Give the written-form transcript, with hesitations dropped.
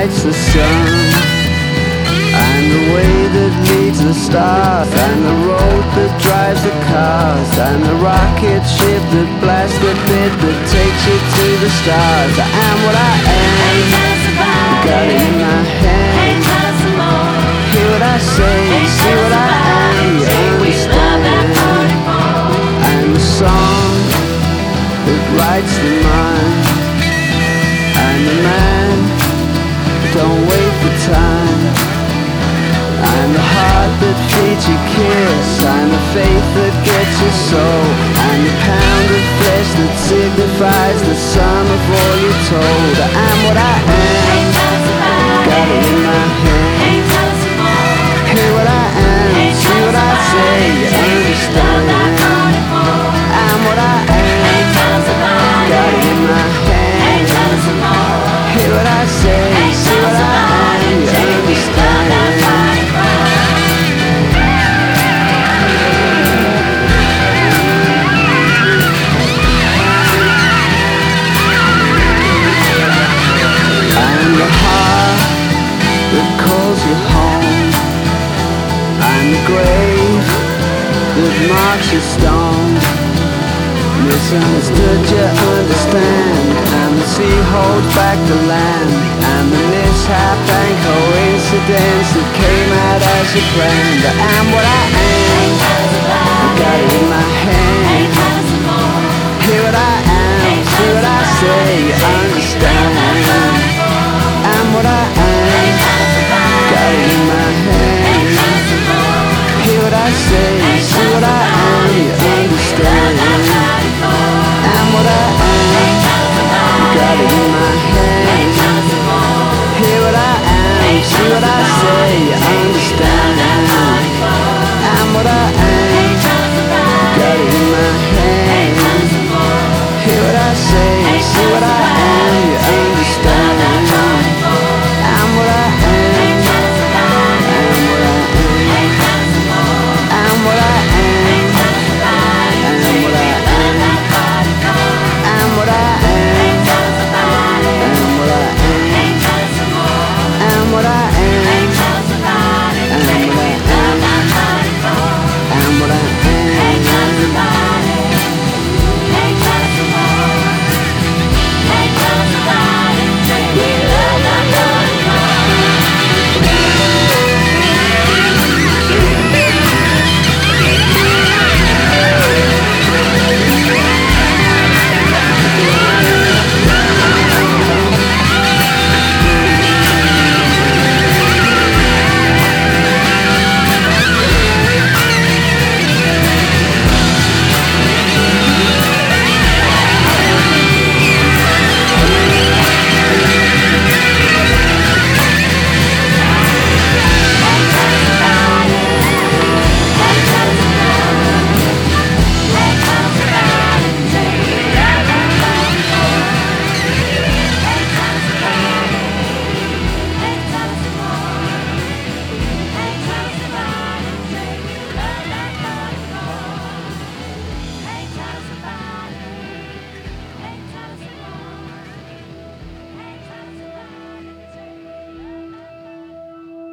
lights the sun, and the way that leads the stars, and the road that drives the cars, and the rocket ship that blasts the bit that takes you to the stars. I am what I am, got it in my hand. Hear what I say, see what I am, you understand. And the song that writes the mind, and the man don't wait for time, and the heart that feeds your kiss, and the faith that gets your soul, and the pound of flesh that signifies the sum of all you're told. I am what I am, got it in my hand. Hear what I am, see what I say, you understand. I'm what I am, got it in my hand. Hear what I say, see what I am, you understand. I'm the heart that calls you home, I'm the grave that marks your stone. Misunderstood, you understand, and the sea holds back the land, and the mishap and coincidence that came out as you planned. I am what I am, I got it in my hand. Hear what I am, see what I say, you understand.